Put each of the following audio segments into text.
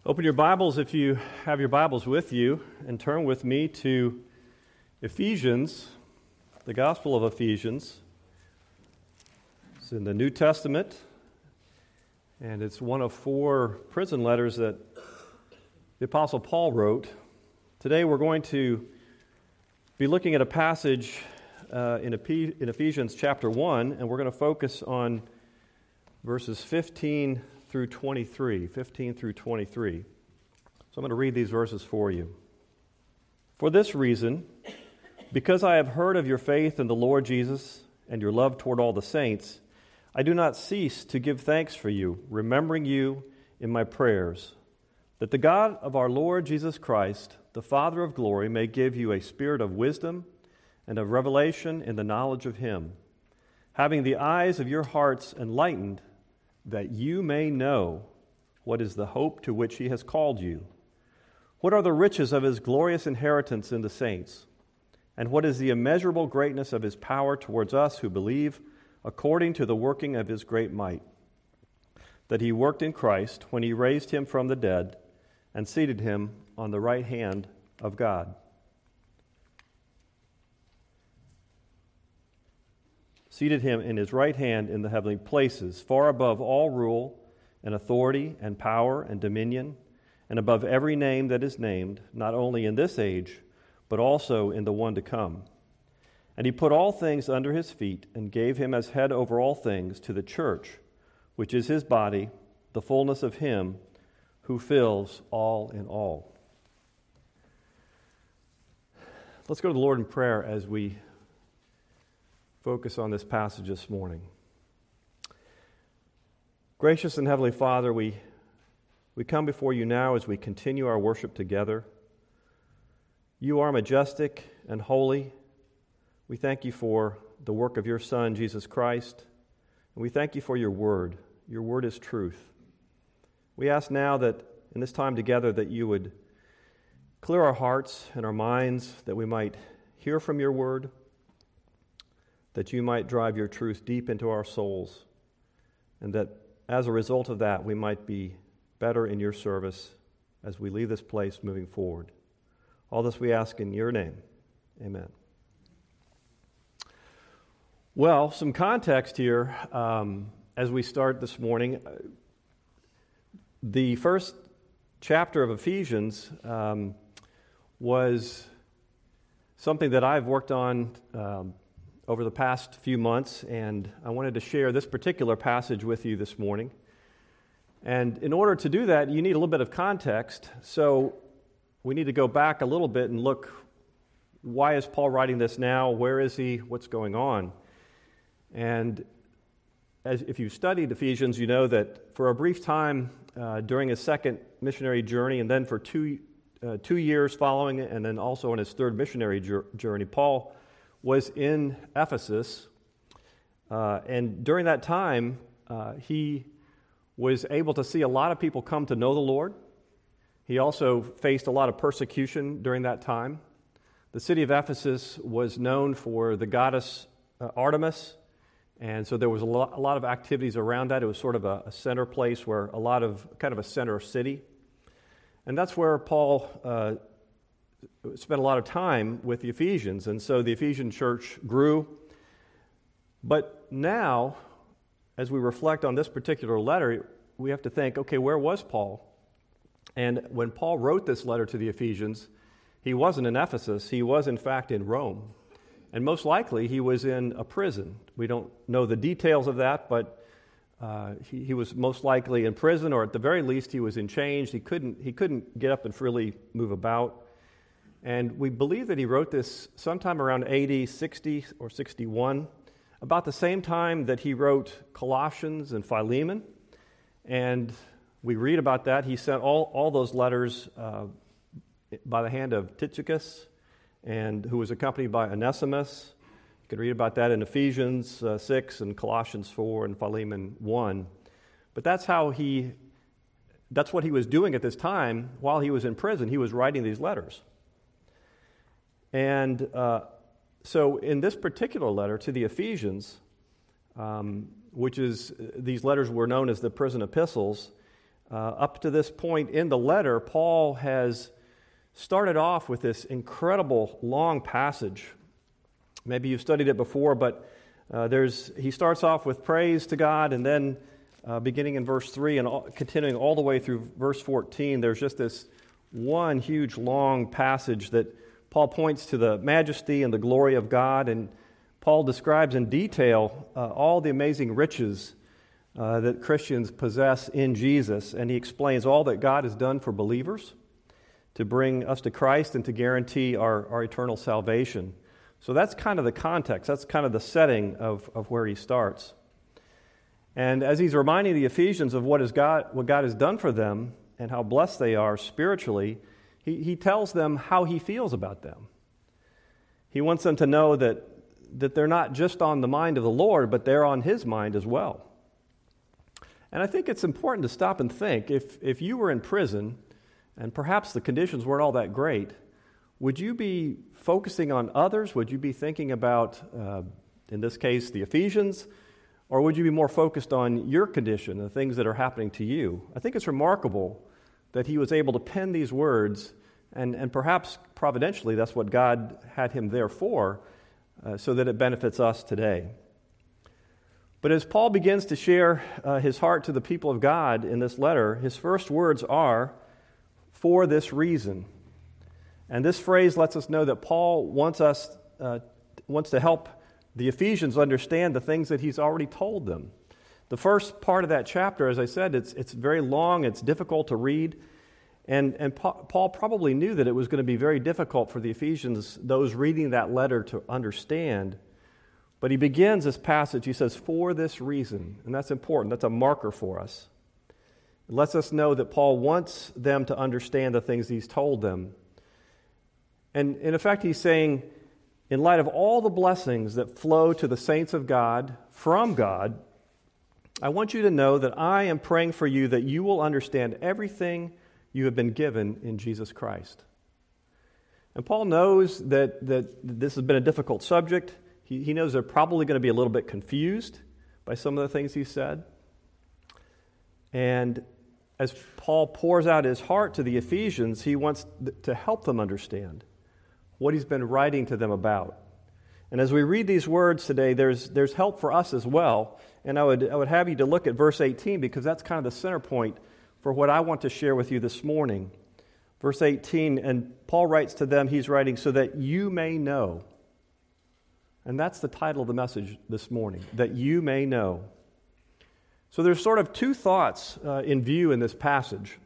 Open your Bibles if you have your Bibles with you and turn with me to Ephesians, the Gospel of Ephesians. It's in the New Testament, and it's one of 4 prison letters that the Apostle Paul wrote. Today we're going to be looking at a passage in Ephesians chapter 1, and we're going to focus on verses 15 through 23. So I'm going to read these verses for you. For this reason, because I have heard of your faith in the Lord Jesus and your love toward all the saints, I do not cease to give thanks for you, remembering you in my prayers, that the God of our Lord Jesus Christ, the Father of glory, may give you a spirit of wisdom and of revelation in the knowledge of him, having the eyes of your hearts enlightened, that you may know what is the hope to which he has called you, what are the riches of his glorious inheritance in the saints, and what is the immeasurable greatness of his power towards us who believe, according to the working of his great might, that he worked in Christ when he raised him from the dead and seated him on the right hand of God. Seated him in his right hand in the heavenly places, far above all rule and authority and power and dominion, and above every name that is named, not only in this age, but also in the one to come. And he put all things under his feet, and gave him as head over all things to the church, which is his body, the fullness of him who fills all in all. Let's go to the Lord in prayer as we focus on this passage this morning. Gracious and Heavenly Father, we come before you now as we continue our worship together. You are majestic and holy. We thank you for the work of your Son, Jesus Christ, and we thank you for your word. Your word is truth. We ask now that in this time together that you would clear our hearts and our minds, that we might hear from your word, that you might drive your truth deep into our souls, and that as a result of that, we might be better in your service as we leave this place moving forward. All this we ask in your name. Amen. Well, some context here as we start this morning. The first chapter of Ephesians was something that I've worked on over the past few months, and I wanted to share this particular passage with you this morning. And in order to do that, you need a little bit of context, so we need to go back a little bit and look, why is Paul writing this now? Where is he? What's going on? And if you've studied Ephesians, you know that for a brief time during his second missionary journey, and then for two years following it, and then also on his third missionary journey, Paul was in Ephesus, and during that time, he was able to see a lot of people come to know the Lord. He also faced a lot of persecution during that time. The city of Ephesus was known for the goddess Artemis, and so there was a lot of activities around that. It was sort of a center place where kind of a center city. And that's where Paul spent a lot of time with the Ephesians, and so the Ephesian church grew. But now, as we reflect on this particular letter, we have to think, okay, where was Paul? And when Paul wrote this letter to the Ephesians, he wasn't in Ephesus, he was in fact in Rome. And most likely he was in a prison. We don't know the details of that, but he was most likely in prison, or at the very least he was in chains. He couldn't get up and freely move about. And we believe that he wrote this sometime around AD 60 or 61, about the same time that he wrote Colossians and Philemon. And we read about that. He sent all those letters by the hand of Tychicus, and who was accompanied by Onesimus. You can read about that in Ephesians 6 and Colossians 4 and Philemon 1. But that's what he was doing at this time while he was in prison. He was writing these letters. And so in this particular letter to the Ephesians, these letters were known as the prison epistles, Up to this point in the letter, Paul has started off with this incredible long passage. Maybe you've studied it before, but he starts off with praise to God, and then beginning in verse 3 and continuing all the way through verse 14, there's just this one huge long passage that Paul points to the majesty and the glory of God, and Paul describes in detail all the amazing riches that Christians possess in Jesus, and he explains all that God has done for believers to bring us to Christ and to guarantee our eternal salvation. So that's kind of the context, that's kind of the setting of where he starts. And as he's reminding the Ephesians of what God has done for them and how blessed they are spiritually, he tells them how he feels about them. He wants them to know that they're not just on the mind of the Lord, but they're on his mind as well. And I think it's important to stop and think, if you were in prison and perhaps the conditions weren't all that great, would you be focusing on others? Would you be thinking about, in this case, the Ephesians? Or would you be more focused on your condition, the things that are happening to you? I think it's remarkable that he was able to pen these words, and perhaps providentially that's what God had him there for, so that it benefits us today. But as Paul begins to share his heart to the people of God in this letter, his first words are, "For this reason." And this phrase lets us know that Paul wants to help the Ephesians understand the things that he's already told them. The first part of that chapter, as I said, it's very long, it's difficult to read, and Paul probably knew that it was going to be very difficult for the Ephesians, those reading that letter, to understand. But he begins this passage, he says, "For this reason," and that's important, that's a marker for us. It lets us know that Paul wants them to understand the things he's told them. And in effect, he's saying, in light of all the blessings that flow to the saints of God from God, I want you to know that I am praying for you that you will understand everything you have been given in Jesus Christ. And Paul knows that this has been a difficult subject. He knows they're probably going to be a little bit confused by some of the things he said. And as Paul pours out his heart to the Ephesians, he wants to help them understand what he's been writing to them about. And as we read these words today, there's help for us as well. And I would have you to look at verse 18, because that's kind of the center point for what I want to share with you this morning. Verse 18, and Paul writes to them, he's writing, "So that you may know." And that's the title of the message this morning, that you may know. So there's sort of two thoughts in view in this passage.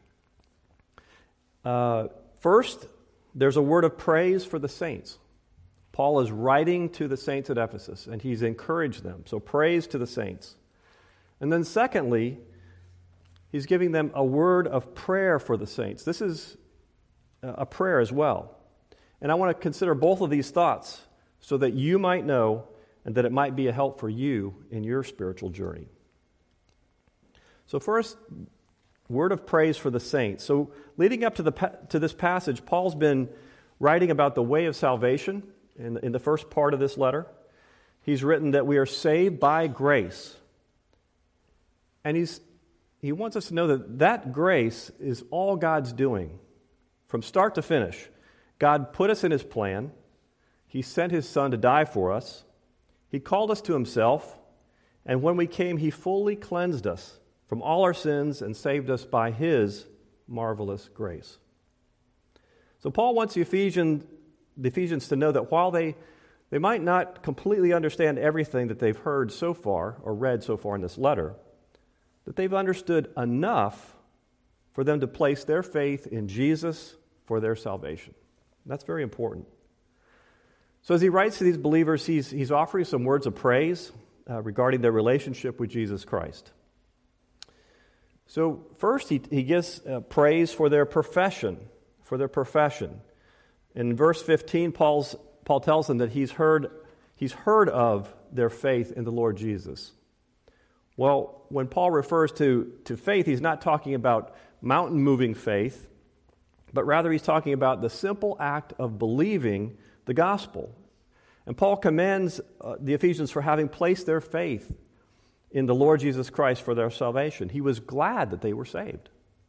First, there's a word of praise for the saints. Paul is writing to the saints at Ephesus, and he's encouraged them. So praise to the saints. And then secondly, he's giving them a word of prayer for the saints. This is a prayer as well. And I want to consider both of these thoughts so that you might know and that it might be a help for you in your spiritual journey. So first, word of praise for the saints. So leading up to this passage, Paul's been writing about the way of salvation in the first part of this letter. He's written that we are saved by grace. And he wants us to know that grace is all God's doing. From start to finish, God put us in his plan. He sent his Son to die for us. He called us to himself. And when we came, he fully cleansed us from all our sins and saved us by his marvelous grace. So Paul wants the Ephesians to know that while they might not completely understand everything that they've heard so far or read so far in this letter, that they've understood enough for them to place their faith in Jesus for their salvation. That's very important. So as he writes to these believers, he's offering some words of praise regarding their relationship with Jesus Christ. So first, he gives praise for their profession. In verse 15, Paul tells them that he's heard of their faith in the Lord Jesus. Well, when Paul refers to faith, he's not talking about mountain-moving faith, but rather he's talking about the simple act of believing the gospel. And Paul commends the Ephesians for having placed their faith in the Lord Jesus Christ for their salvation. He was glad that they were saved.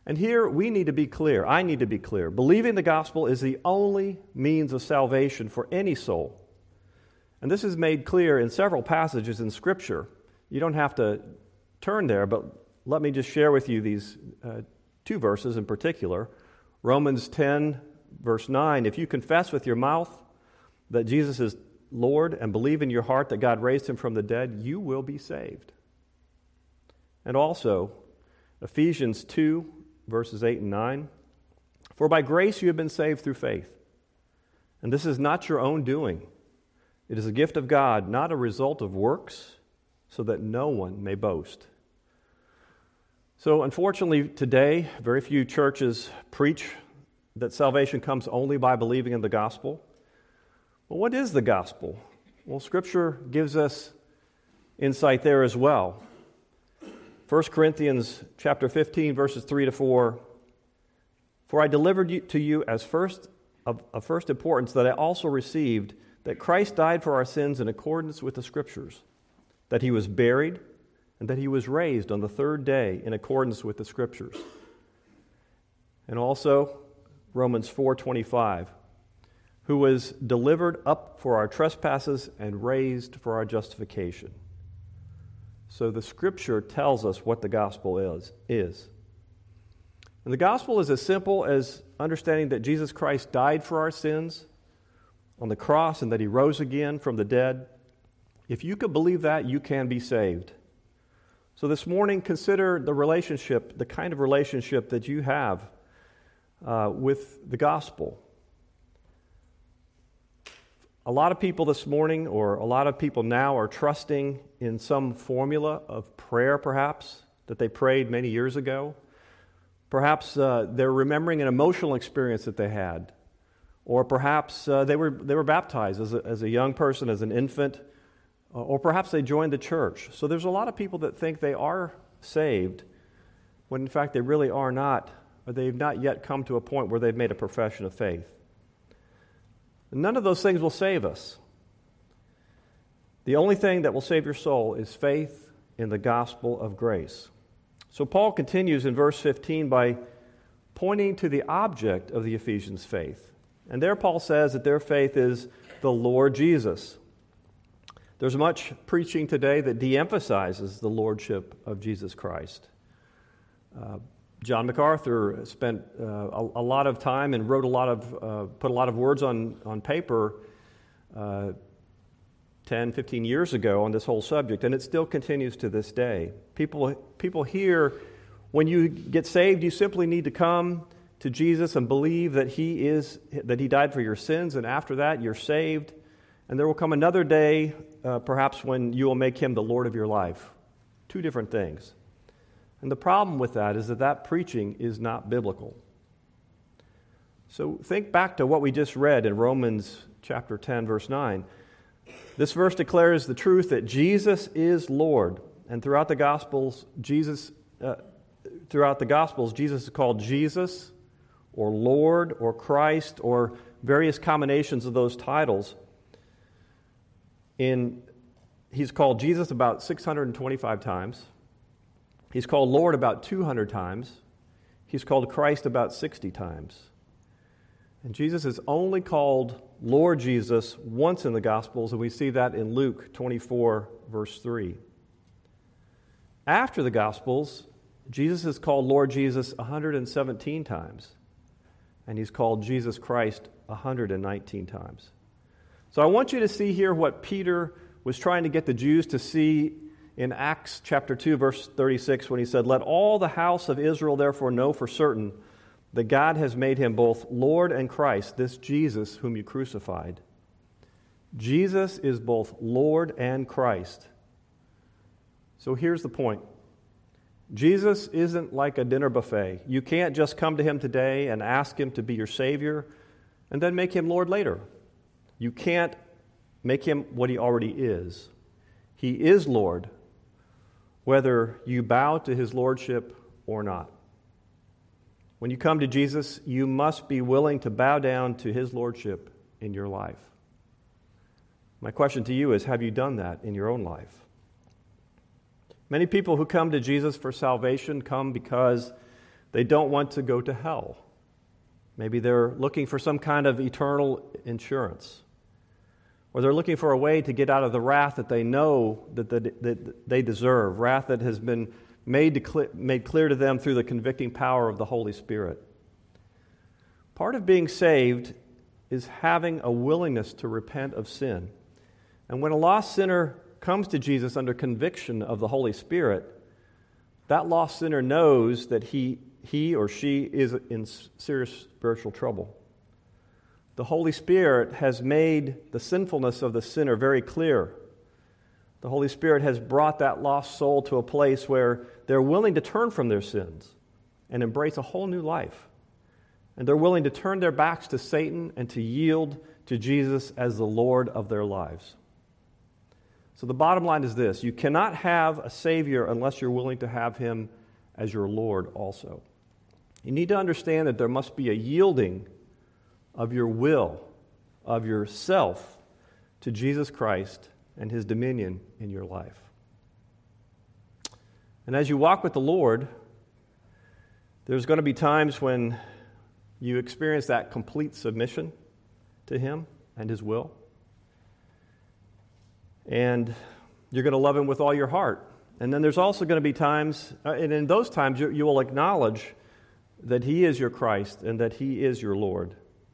And here we need to be clear. I need to be clear. Believing the gospel is the only means of salvation for any soul. And this is made clear in several passages in Scripture. You don't have to turn there, but let me just share with you these two verses in particular. Romans 10, verse 9, if you confess with your mouth that Jesus is Lord and believe in your heart that God raised him from the dead, you will be saved. And also, Ephesians 2, verses 8 and 9, for by grace you have been saved through faith. And this is not your own doing. It is a gift of God, not a result of works, so that no one may boast. So unfortunately today, very few churches preach that salvation comes only by believing in the gospel. Well, what is the gospel? Well, Scripture gives us insight there as well. 1 Corinthians chapter 15, verses 3 to 4, for I delivered to you as of first importance that I also received that Christ died for our sins in accordance with the Scriptures, that he was buried, and that he was raised on the third day in accordance with the Scriptures. And also Romans 4:25, who was delivered up for our trespasses and raised for our justification. So the Scripture tells us what the gospel is. And the gospel is as simple as understanding that Jesus Christ died for our sins on the cross and that he rose again from the dead. If you could believe that, you can be saved. So this morning, consider the relationship, the kind of relationship that you have with the gospel. A lot of people this morning, or a lot of people now, are trusting in some formula of prayer, perhaps, that they prayed many years ago. Perhaps they're remembering an emotional experience that they had. Or perhaps they were baptized as a young person, as an infant. Or perhaps they joined the church. So there's a lot of people that think they are saved, when in fact they really are not, or they've not yet come to a point where they've made a profession of faith. None of those things will save us. The only thing that will save your soul is faith in the gospel of grace. So Paul continues in verse 15 by pointing to the object of the Ephesians' faith. And there Paul says that their faith is the Lord Jesus. There's much preaching today that de-emphasizes the lordship of Jesus Christ. John MacArthur spent a lot of time and put a lot of words on paper 10, 15 years ago on this whole subject, and it still continues to this day. People hear, when you get saved, you simply need to come to Jesus and believe that He died for your sins, and after that you're saved. And there will come another day, perhaps, when you will make Him the Lord of your life. Two different things. And the problem with that is that preaching is not biblical. So think back to what we just read in Romans chapter 10, verse 9. This verse declares the truth that Jesus is Lord. And throughout the Gospels, Jesus is called Jesus, or Lord, or Christ, or various combinations of those titles. He's called Jesus about 625 times. He's called Lord about 200 times. He's called Christ about 60 times. And Jesus is only called Lord Jesus once in the Gospels, and we see that in Luke 24, verse 3. After the Gospels, Jesus is called Lord Jesus 117 times, and he's called Jesus Christ 119 times. So I want you to see here what Peter was trying to get the Jews to see in Acts chapter 2, verse 36, when he said, "Let all the house of Israel therefore know for certain that God has made him both Lord and Christ, this Jesus whom you crucified." Jesus is both Lord and Christ. So here's the point. Jesus isn't like a dinner buffet. You can't just come to him today and ask him to be your Savior and then make him Lord later. You can't make him what he already is. He is Lord, whether you bow to his lordship or not. When you come to Jesus, you must be willing to bow down to his lordship in your life. My question to you is, have you done that in your own life? Many people who come to Jesus for salvation come because They don't want to go to hell. Maybe they're looking for some kind of eternal insurance. Or they're looking for a way to get out of the wrath that they know that they deserve, wrath that has been made clear to them through the convicting power of the Holy Spirit. Part of being saved is having a willingness to repent of sin. And when a lost sinner comes to Jesus under conviction of the Holy Spirit, that lost sinner knows that he or she is in serious spiritual trouble. The Holy Spirit has made the sinfulness of the sinner very clear. The Holy Spirit has brought that lost soul to a place where they're willing to turn from their sins and embrace a whole new life. And they're willing to turn their backs to Satan and to yield to Jesus as the Lord of their lives. So the bottom line is this: you cannot have a Savior unless you're willing to have Him as your Lord also. You need to understand that there must be a yielding of your will, of yourself, to Jesus Christ and His dominion in your life. And as you walk with the Lord, there's going to be times when you experience that complete submission to Him and His will. And you're going to love Him with all your heart. And then there's also going to be times, and in those times you will acknowledge that He is your Christ and that He is your Lord.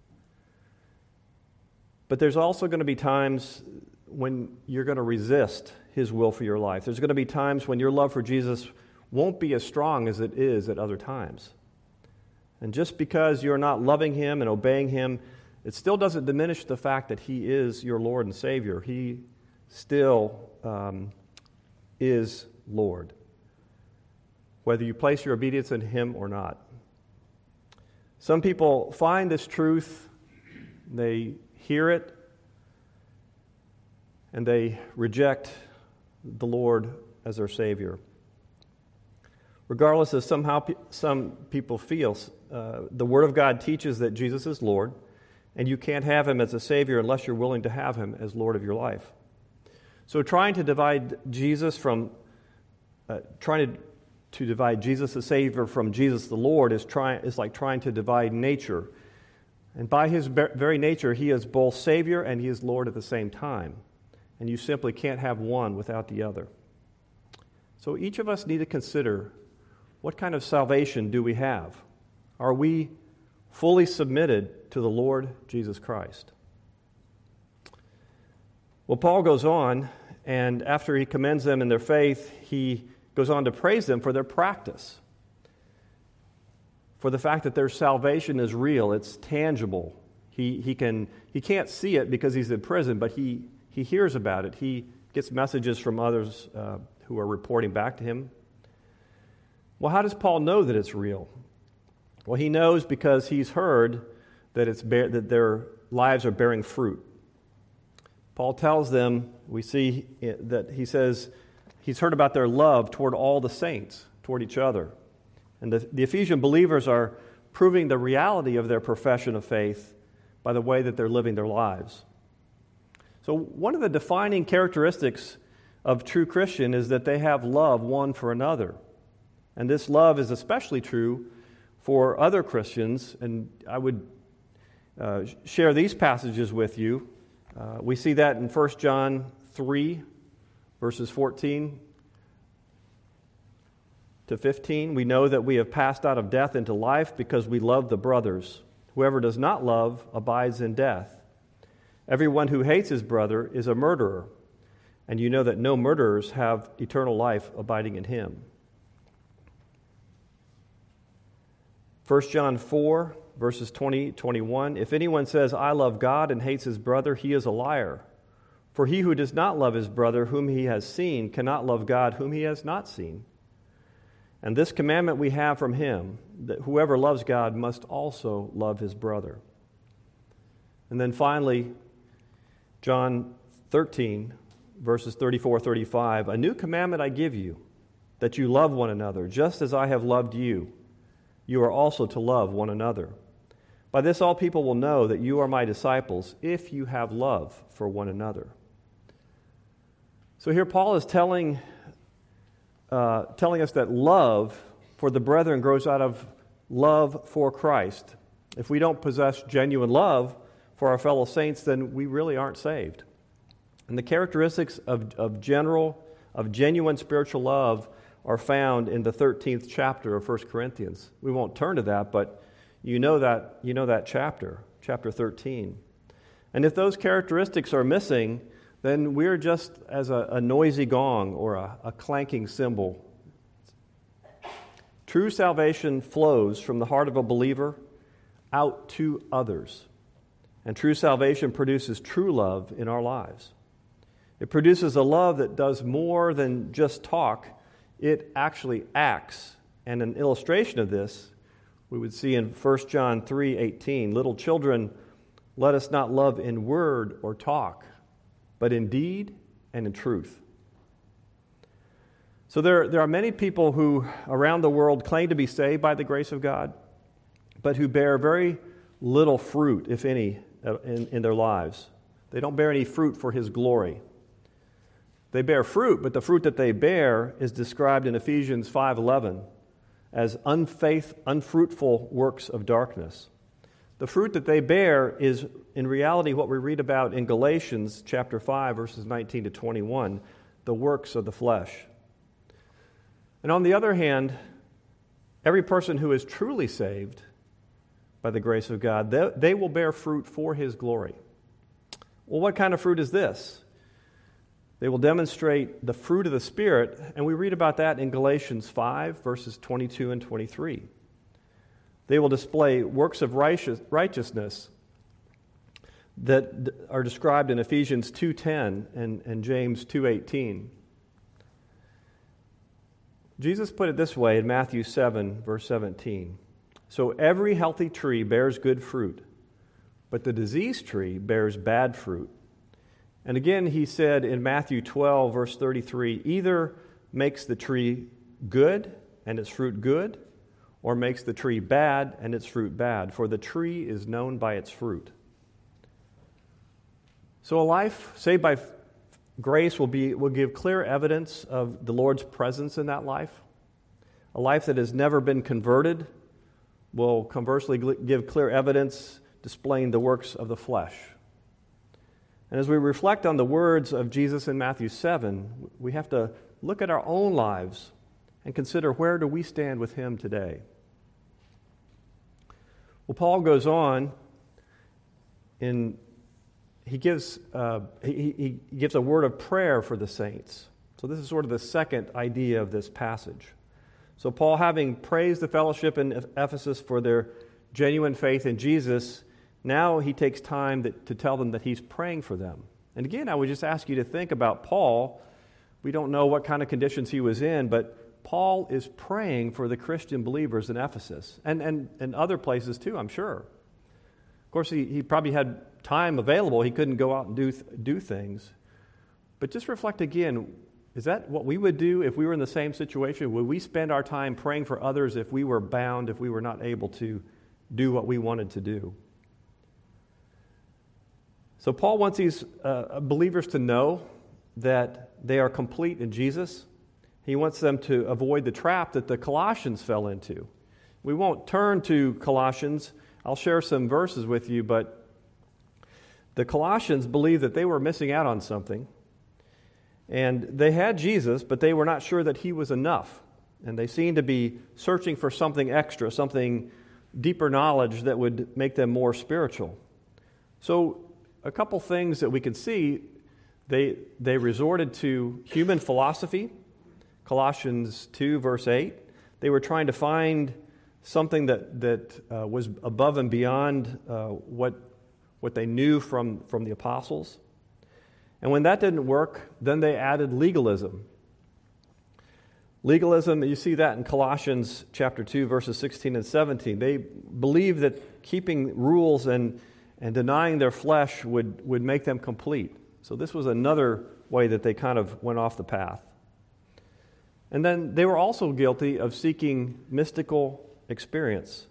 But there's also going to be times when you're going to resist His will for your life. There's going to be times when your love for Jesus won't be as strong as it is at other times. And just because you're not loving Him and obeying Him, it still doesn't diminish the fact that He is your Lord and Savior. He still is Lord, whether you place your obedience in Him or not. Some people find this truth, they hear it, and they reject the Lord as their Savior. Regardless of some people feel, the Word of God teaches that Jesus is Lord, and you can't have Him as a Savior unless you're willing to have Him as Lord of your life. So trying to divide Jesus the Savior from Jesus the Lord is like trying to divide nature. And by His very nature, He is both Savior and He is Lord at the same time. And you simply can't have one without the other. So each of us need to consider, what kind of salvation do we have? Are we fully submitted to the Lord Jesus Christ? Well, Paul goes on, and after he commends them in their faith, he goes on to praise them for their practice, for the fact that their salvation is real, it's tangible. He can't see it because he's in prison, but he hears about it. He gets messages from others who are reporting back to him. Well, how does Paul know that it's real? Well, he knows because he's heard that that their lives are bearing fruit. Paul tells them, we see that he says he's heard about their love toward all the saints, toward each other. And the Ephesian believers are proving the reality of their profession of faith by the way that they're living their lives. So one of the defining characteristics of true Christian is that they have love one for another. And this love is especially true for other Christians, and I would share these passages with you. We see that in 1 John 3, verses 14 to 15. We know that we have passed out of death into life because we love the brothers. Whoever does not love abides in death. Everyone who hates his brother is a murderer, and you know that no murderers have eternal life abiding in him. 1 John 4, verses 20-21, if anyone says, I love God and hates his brother, he is a liar. For he who does not love his brother whom he has seen cannot love God whom he has not seen. And this commandment we have from him, that whoever loves God must also love his brother. And then finally, John 13, verses 34-35, a new commandment I give you, that you love one another, just as I have loved you. You are also to love one another. By this all people will know that you are my disciples, if you have love for one another. So here Paul is telling us that love for the brethren grows out of love for Christ. If we don't possess genuine love for our fellow saints, then we really aren't saved. And the characteristics of genuine spiritual love are found in the 13th chapter of 1 Corinthians. We won't turn to that, but you know that chapter 13. And if those characteristics are missing, then we're just as a noisy gong or a clanking cymbal. True salvation flows from the heart of a believer out to others. And true salvation produces true love in our lives. It produces a love that does more than just talk. It actually acts. And an illustration of this we would see in 1 John 3:18. Little children, let us not love in word or talk, but in deed and in truth. So there are many people who around the world claim to be saved by the grace of God, but who bear very little fruit, if any, in their lives. They don't bear any fruit for His glory. They bear fruit, but the fruit that they bear is described in Ephesians 5:11 as unfruitful works of darkness. The fruit that they bear is in reality what we read about in Galatians chapter 5, verses 19 to 21, the works of the flesh. And on the other hand, every person who is truly saved by the grace of God, they will bear fruit for His glory. Well, what kind of fruit is this? They will demonstrate the fruit of the Spirit, and we read about that in Galatians 5, verses 22 and 23. They will display works of righteousness that are described in Ephesians 2:10 and James 2:18. Jesus put it this way in Matthew 7, verse 17. So every healthy tree bears good fruit, but the diseased tree bears bad fruit. And again, he said in Matthew 12, verse 33, either makes the tree good and its fruit good, or makes the tree bad and its fruit bad, for the tree is known by its fruit. So a life saved by grace will give clear evidence of the Lord's presence in that life. A life that has never been converted will conversely give clear evidence displaying the works of the flesh. And as we reflect on the words of Jesus in Matthew 7, we have to look at our own lives and consider, where do we stand with Him today? Well, Paul goes on, he gives a word of prayer for the saints. So this is sort of the second idea of this passage. So Paul, having praised the fellowship in Ephesus for their genuine faith in Jesus, now he takes time to tell them that he's praying for them. And again, I would just ask you to think about Paul. We don't know what kind of conditions he was in, but Paul is praying for the Christian believers in Ephesus and other places too, I'm sure. Of course, he probably had time available. He couldn't go out and do things. But just reflect again, is that what we would do if we were in the same situation? Would we spend our time praying for others if we were bound, if we were not able to do what we wanted to do? So Paul wants these believers to know that they are complete in Jesus. He wants them to avoid the trap that the Colossians fell into. We won't turn to Colossians. I'll share some verses with you, but the Colossians believed that they were missing out on something. And they had Jesus, but they were not sure that He was enough. And they seemed to be searching for something extra, something deeper knowledge that would make them more spiritual. So a couple things that we can see, they resorted to human philosophy. Colossians 2, verse 8. They were trying to find something that was above and beyond what they knew from the apostles. And when that didn't work, then they added legalism. Legalism, you see that in Colossians chapter 2, verses 16 and 17. They believed that keeping rules and denying their flesh would make them complete. So this was another way that they kind of went off the path. And then they were also guilty of seeking mystical experiences.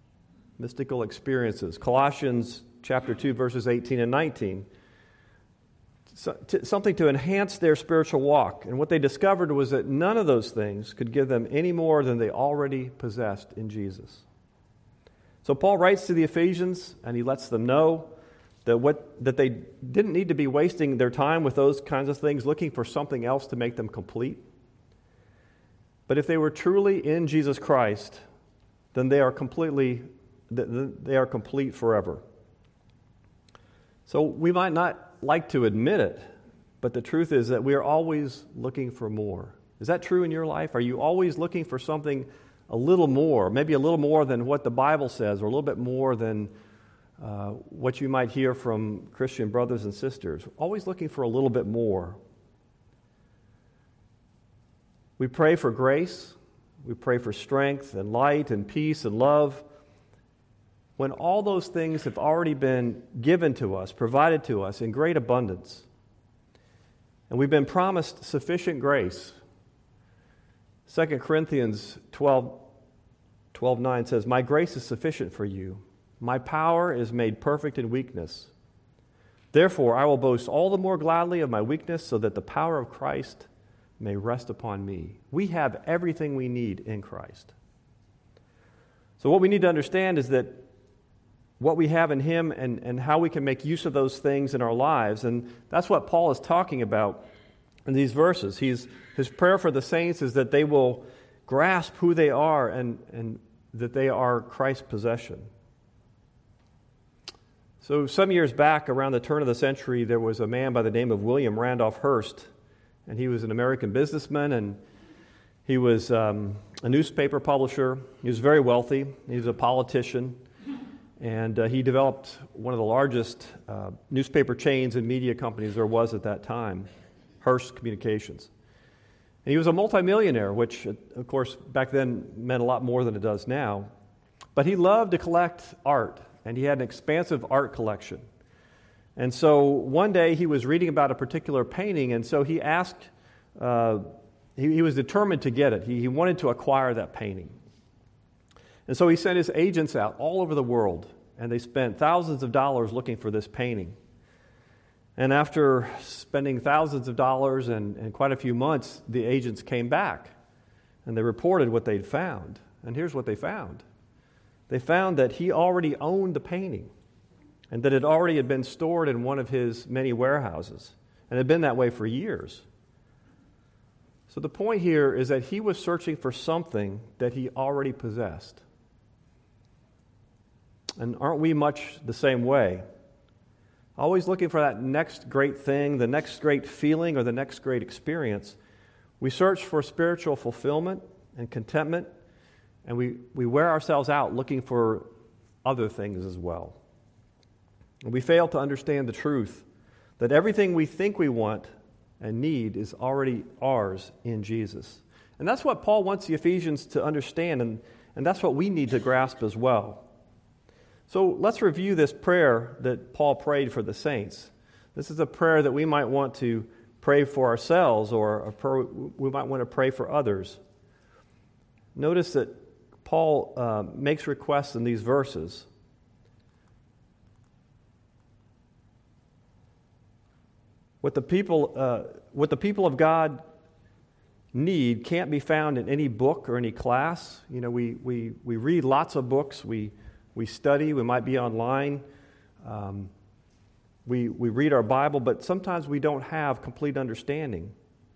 Colossians chapter 2, verses 18 and 19. Something to enhance their spiritual walk. And what they discovered was that none of those things could give them any more than they already possessed in Jesus. So Paul writes to the Ephesians, and he lets them know that they didn't need to be wasting their time with those kinds of things, looking for something else to make them complete. But if they were truly in Jesus Christ, then they are complete forever. So we might not like to admit it, but the truth is that we are always looking for more. Is that true in your life? Are you always looking for something a little more, maybe a little more than what the Bible says, or a little bit more than what you might hear from Christian brothers and sisters? Always looking for a little bit more. We pray for grace, we pray for strength and light and peace and love, when all those things have already been given to us, provided to us in great abundance. And we've been promised sufficient grace. 2 Corinthians 12:9 says, "My grace is sufficient for you. My power is made perfect in weakness. Therefore, I will boast all the more gladly of my weakness, so that the power of Christ may rest upon me." We have everything we need in Christ. So what we need to understand is that what we have in Him and how we can make use of those things in our lives. And that's what Paul is talking about in these verses. His prayer for the saints is that they will grasp who they are and that they are Christ's possession. So some years back, around the turn of the century, there was a man by the name of William Randolph Hearst, and he was an American businessman, and he was a newspaper publisher. He was very wealthy. He was a politician. And he developed one of the largest newspaper chains and media companies there was at that time, Hearst Communications. And he was a multimillionaire, which, of course, back then meant a lot more than it does now. But he loved to collect art, and he had an expansive art collection. And so one day he was reading about a particular painting, and so he asked, he was determined to get it. He wanted to acquire that painting. And so he sent his agents out all over the world, and they spent thousands of dollars looking for this painting. And after spending thousands of dollars and quite a few months, the agents came back, and they reported what they'd found. And here's what they found. They found that he already owned the painting, and that it already had been stored in one of his many warehouses, and had been that way for years. So the point here is that he was searching for something that he already possessed. And aren't we much the same way? Always looking for that next great thing, the next great feeling, or the next great experience. We search for spiritual fulfillment and contentment, and we wear ourselves out looking for other things as well. And we fail to understand the truth that everything we think we want and need is already ours in Jesus. And that's what Paul wants the Ephesians to understand, and that's what we need to grasp as well. So let's review this prayer that Paul prayed for the saints. This is a prayer that we might want to pray for ourselves, or we might want to pray for others. Notice that Paul makes requests in these verses. What the people of God need can't be found in any book or any class. You know, we read lots of books. We study. We might be online. We read our Bible, but sometimes we don't have complete understanding.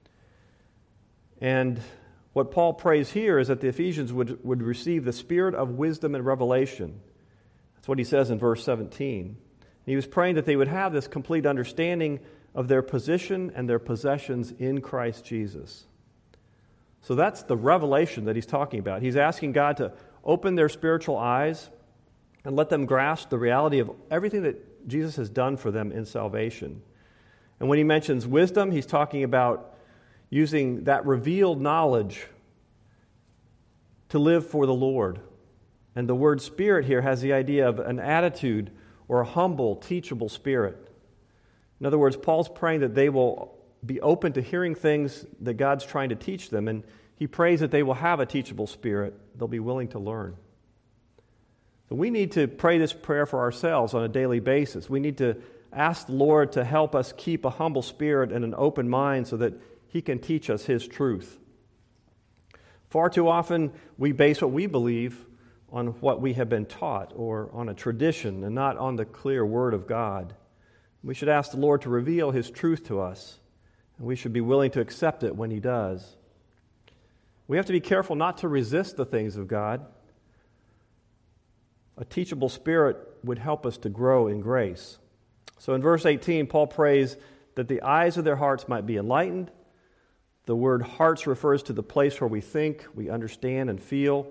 And what Paul prays here is that the Ephesians would receive the spirit of wisdom and revelation. That's what he says in verse 17. He was praying that they would have this complete understanding of their position and their possessions in Christ Jesus. So that's the revelation that he's talking about. He's asking God to open their spiritual eyes and let them grasp the reality of everything that Jesus has done for them in salvation. And when he mentions wisdom, he's talking about using that revealed knowledge to live for the Lord. And the word spirit here has the idea of an attitude or a humble, teachable spirit. In other words, Paul's praying that they will be open to hearing things that God's trying to teach them, and he prays that they will have a teachable spirit. They'll be willing to learn. So we need to pray this prayer for ourselves on a daily basis. We need to ask the Lord to help us keep a humble spirit and an open mind so that he can teach us his truth. Far too often, we base what we believe on what we have been taught or on a tradition and not on the clear Word of God. We should ask the Lord to reveal His truth to us, and we should be willing to accept it when He does. We have to be careful not to resist the things of God. A teachable spirit would help us to grow in grace. So in verse 18, Paul prays that the eyes of their hearts might be enlightened. The word hearts refers to the place where we think, we understand, and feel.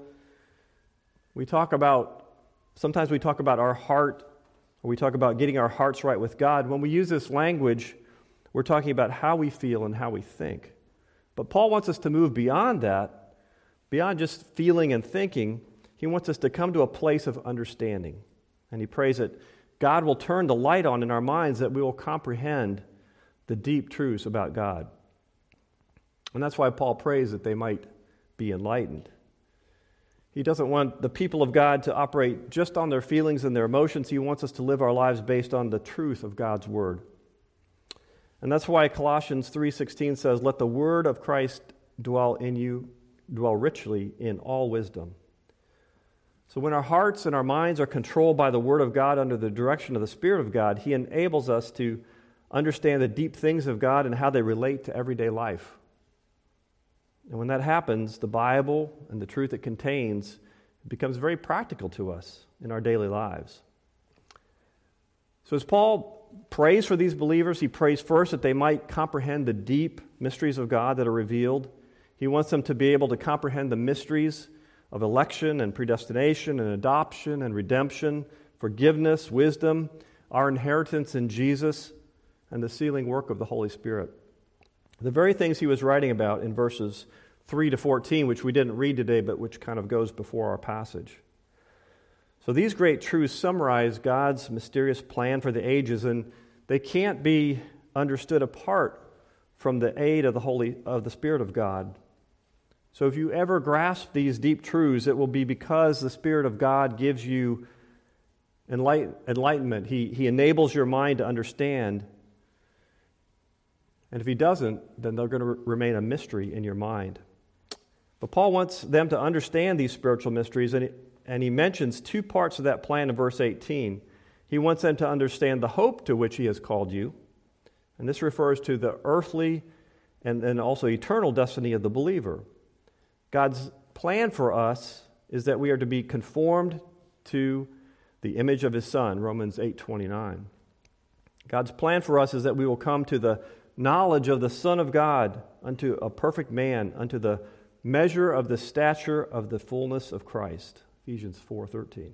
Sometimes we talk about our heart, or we talk about getting our hearts right with God. When we use this language, we're talking about how we feel and how we think. But Paul wants us to move beyond that, beyond just feeling and thinking. He wants us to come to a place of understanding. And he prays that God will turn the light on in our minds, that we will comprehend the deep truths about God. And that's why Paul prays that they might be enlightened. He doesn't want the people of God to operate just on their feelings and their emotions. He wants us to live our lives based on the truth of God's Word. And that's why Colossians 3:16 says, "Let the word of Christ dwell in you, dwell richly in all wisdom." So when our hearts and our minds are controlled by the Word of God under the direction of the Spirit of God, He enables us to understand the deep things of God and how they relate to everyday life. And when that happens, the Bible and the truth it contains becomes very practical to us in our daily lives. So as Paul prays for these believers, he prays first that they might comprehend the deep mysteries of God that are revealed. He wants them to be able to comprehend the mysteries of election and predestination and adoption and redemption, forgiveness, wisdom, our inheritance in Jesus, and the sealing work of the Holy Spirit. The very things he was writing about in verses 3 to 14, which we didn't read today, but which kind of goes before our passage. So these great truths summarize God's mysterious plan for the ages, and they can't be understood apart from the aid of the Spirit of God. So if you ever grasp these deep truths, it will be because the Spirit of God gives you enlightenment. He enables your mind to understand. And if He doesn't, then they're going to remain a mystery in your mind. But Paul wants them to understand these spiritual mysteries, and he mentions two parts of that plan in verse 18. He wants them to understand the hope to which He has called you, and this refers to the earthly and also eternal destiny of the believer. God's plan for us is that we are to be conformed to the image of His Son, Romans 8:29. God's plan for us is that we will come to the knowledge of the Son of God, unto a perfect man, unto the measure of the stature of the fullness of Christ, Ephesians 4:13.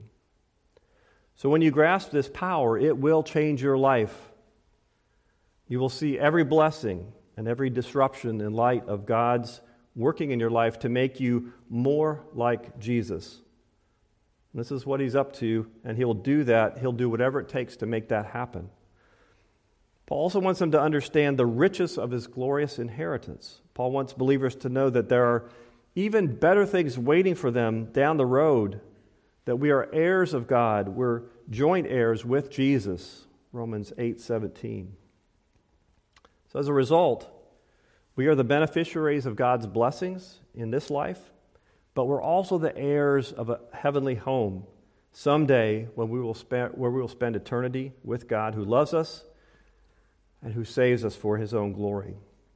So when you grasp this power, it will change your life. You will see every blessing and every disruption in light of God's working in your life to make you more like Jesus. And this is what He's up to, and He'll do that. He'll do whatever it takes to make that happen. Paul also wants them to understand the riches of His glorious inheritance. Paul wants believers to know that there are even better things waiting for them down the road, that we are heirs of God. We're joint heirs with Jesus, Romans 8:17. So as a result, we are the beneficiaries of God's blessings in this life, but we're also the heirs of a heavenly home someday when we will spend eternity with God, who loves us and who saves us for His own glory.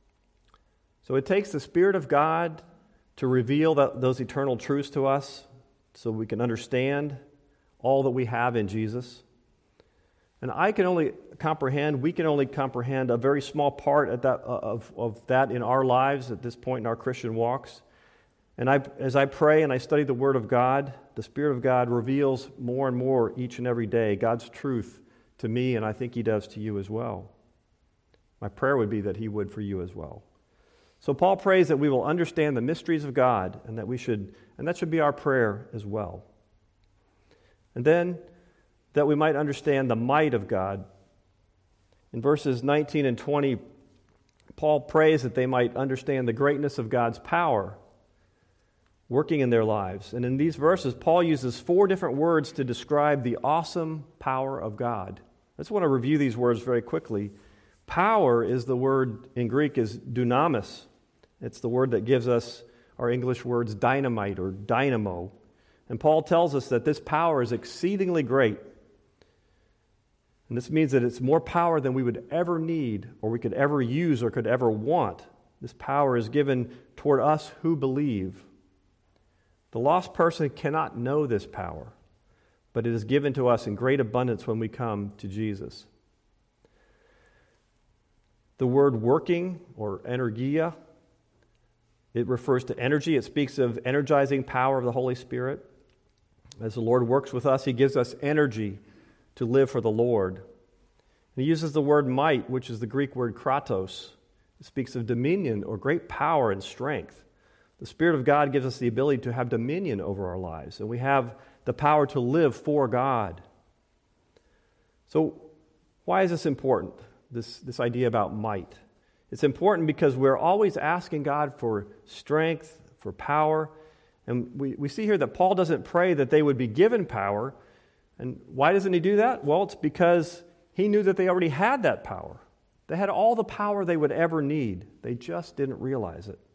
So it takes the Spirit of God to reveal those eternal truths to us so we can understand all that we have in Jesus. And we can only comprehend a very small part of that in our lives at this point in our Christian walks. And as I pray and I study the Word of God, the Spirit of God reveals more and more each and every day God's truth to me, and I think He does to you as well. My prayer would be that He would for you as well. So Paul prays that we will understand the mysteries of God, and that should be our prayer as well. And then that we might understand the might of God. In verses 19 and 20, Paul prays that they might understand the greatness of God's power working in their lives. And in these verses, Paul uses 4 different words to describe the awesome power of God. I just want to review these words very quickly. Power is the word in Greek is dunamis. It's the word that gives us our English words dynamite or dynamo. And Paul tells us that this power is exceedingly great. And this means that it's more power than we would ever need, or we could ever use, or could ever want. This power is given toward us who believe. The lost person cannot know this power, but it is given to us in great abundance when we come to Jesus. The word working, or energia, it refers to energy. It speaks of energizing power of the Holy Spirit. As the Lord works with us, He gives us energy to live for the Lord. And He uses the word might, which is the Greek word kratos. It speaks of dominion or great power and strength. The Spirit of God gives us the ability to have dominion over our lives, and we have the power to live for God. So, why is this important, this idea about might? It's important because we're always asking God for strength, for power. And we see here that Paul doesn't pray that they would be given power. And why doesn't he do that? Well, it's because he knew that they already had that power. They had all the power they would ever need. They just didn't realize it.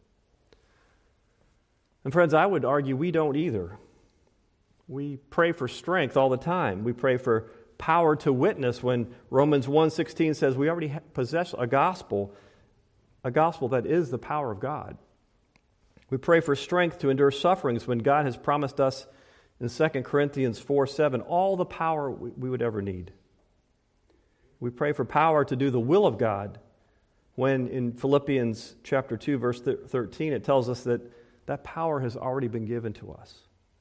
And friends, I would argue we don't either. We pray for strength all the time. We pray for power to witness when Romans 1:16 says we already possess a gospel that is the power of God. We pray for strength to endure sufferings when God has promised us in 2 Corinthians 4:7 all the power we would ever need. We pray for power to do the will of God when in Philippians chapter 2, verse 13, it tells us that that power has already been given to us.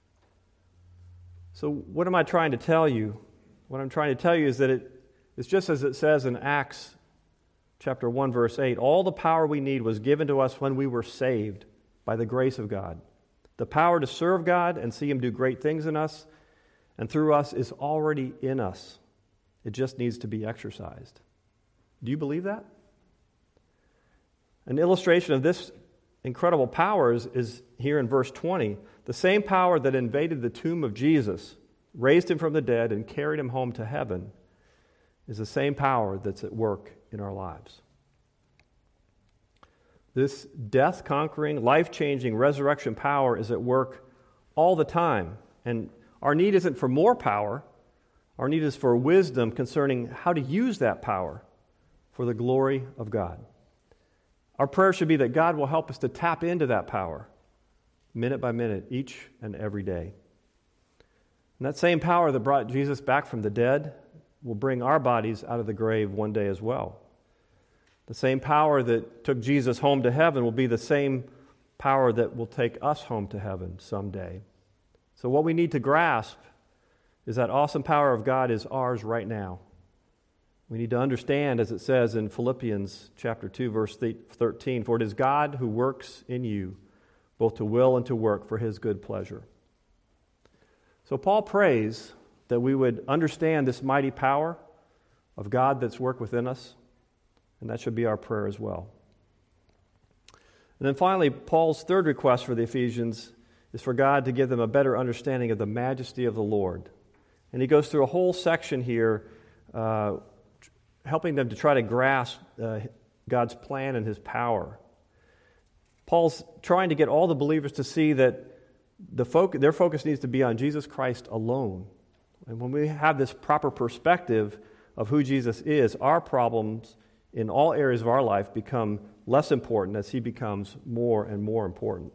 So what am I trying to tell you? What I'm trying to tell you is that it's just as it says in Acts chapter 1, verse 8, all the power we need was given to us when we were saved by the grace of God. The power to serve God and see Him do great things in us and through us is already in us. It just needs to be exercised. Do you believe that? An illustration of this incredible power is here in verse 20. The same power that invaded the tomb of Jesus, raised Him from the dead, and carried Him home to heaven is the same power that's at work in our lives. This death-conquering, life-changing resurrection power is at work all the time. And our need isn't for more power. Our need is for wisdom concerning how to use that power for the glory of God. Our prayer should be that God will help us to tap into that power minute by minute, each and every day. And that same power that brought Jesus back from the dead will bring our bodies out of the grave one day as well. The same power that took Jesus home to heaven will be the same power that will take us home to heaven someday. So what we need to grasp is that awesome power of God is ours right now. We need to understand, as it says in Philippians chapter 2, verse 13, for it is God who works in you, both to will and to work for His good pleasure. So Paul prays that we would understand this mighty power of God that's worked within us, and that should be our prayer as well. And then finally, Paul's third request for the Ephesians is for God to give them a better understanding of the majesty of the Lord. And he goes through a whole section here helping them to try to grasp God's plan and His power. Paul's trying to get all the believers to see that their focus needs to be on Jesus Christ alone. And when we have this proper perspective of who Jesus is, our problems in all areas of our life become less important as He becomes more and more important.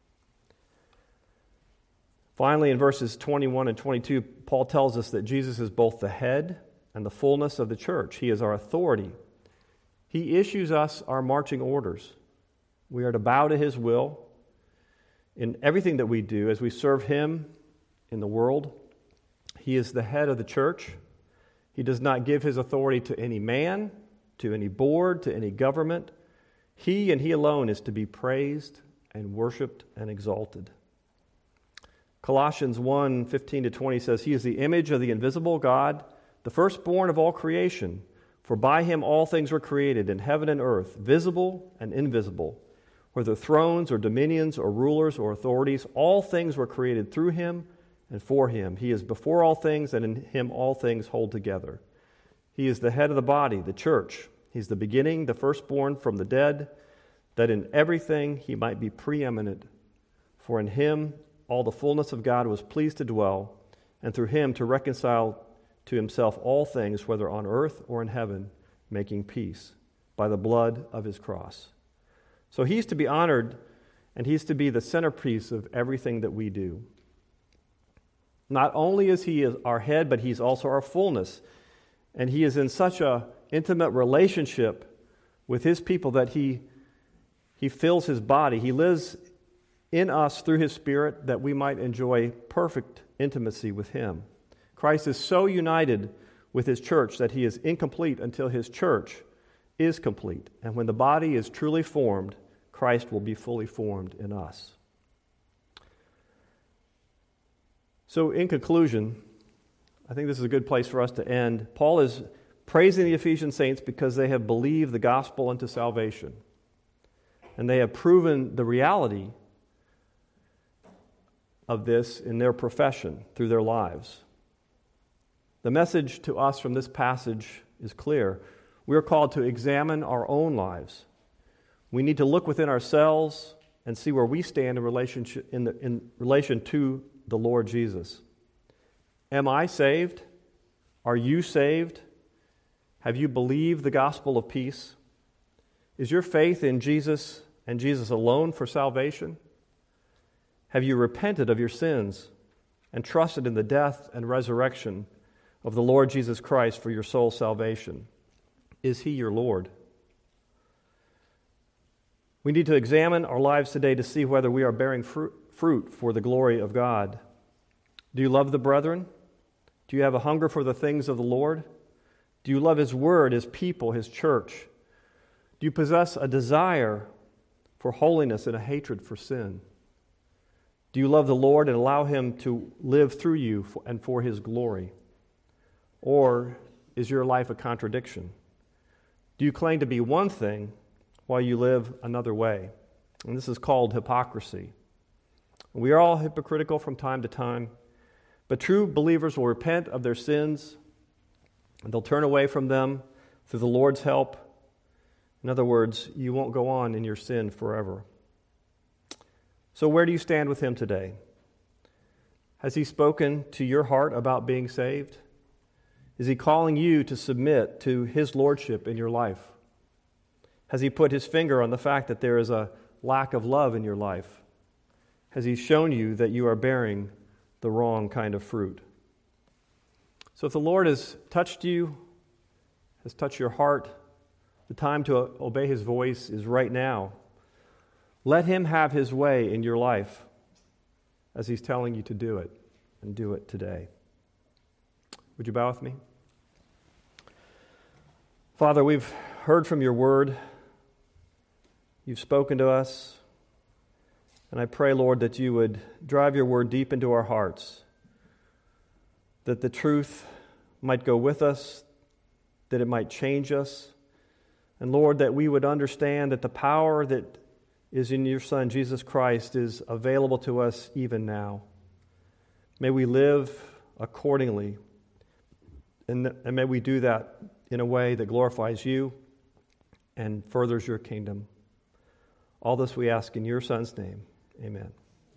Finally, in verses 21 and 22, Paul tells us that Jesus is both the head and the fullness of the church. He is our authority. He issues us our marching orders. We are to bow to His will in everything that we do as we serve Him in the world. He is the head of the church. He does not give His authority to any man, to any board, to any government. He and He alone is to be praised and worshiped and exalted. Colossians 1:15-20 says, He is the image of the invisible God, the firstborn of all creation. For by Him all things were created in heaven and earth, visible and invisible. Whether thrones or dominions or rulers or authorities, all things were created through Him and for Him. He is before all things, and in Him all things hold together. He is the head of the body, the church. He's the beginning, the firstborn from the dead, that in everything He might be preeminent. For in Him all the fullness of God was pleased to dwell, and through him to reconcile to himself all things, whether on earth or in heaven, making peace by the blood of his cross. So he's to be honored, and he's to be the centerpiece of everything that we do. Not only is he our head, but he's also our fullness. And he is in such an intimate relationship with his people that he fills his body. He lives in us through his Spirit that we might enjoy perfect intimacy with him. Christ is so united with his church that he is incomplete until his church is complete. And when the body is truly formed, Christ will be fully formed in us. So in conclusion, I think this is a good place for us to end. Paul is praising the Ephesian saints because they have believed the gospel unto salvation. And they have proven the reality of this in their profession through their lives. The message to us from this passage is clear. We are called to examine our own lives. We need to look within ourselves and see where we stand in relation to the Lord Jesus. Am I saved? Are you saved? Have you believed the gospel of peace? Is your faith in Jesus and Jesus alone for salvation? Have you repented of your sins and trusted in the death and resurrection of the Lord Jesus Christ for your soul's salvation? Is he your Lord? We need to examine our lives today to see whether we are bearing fruit for the glory of God. Do you love the brethren? Do you have a hunger for the things of the Lord? Do you love his word, his people, his church? Do you possess a desire for holiness and a hatred for sin? Do you love the Lord and allow him to live through you and for his glory? Or is your life a contradiction? Do you claim to be one thing while you live another way? And this is called hypocrisy. We are all hypocritical from time to time, but true believers will repent of their sins and they'll turn away from them through the Lord's help. In other words, you won't go on in your sin forever. So where do you stand with him today? Has he spoken to your heart about being saved? Is he calling you to submit to his lordship in your life? Has he put his finger on the fact that there is a lack of love in your life? Has he shown you that you are bearing the wrong kind of fruit? So if the Lord has touched you, has touched your heart, the time to obey his voice is right now. Let him have his way in your life as he's telling you to do it, and do it today. Would you bow with me? Father, we've heard from your word. You've spoken to us. And I pray, Lord, that you would drive your word deep into our hearts, that the truth might go with us, that it might change us. And Lord, that we would understand that the power that is in your Son, Jesus Christ, is available to us even now. May we live accordingly, and may we do that in a way that glorifies you and furthers your kingdom. All this we ask in your Son's name. Amen.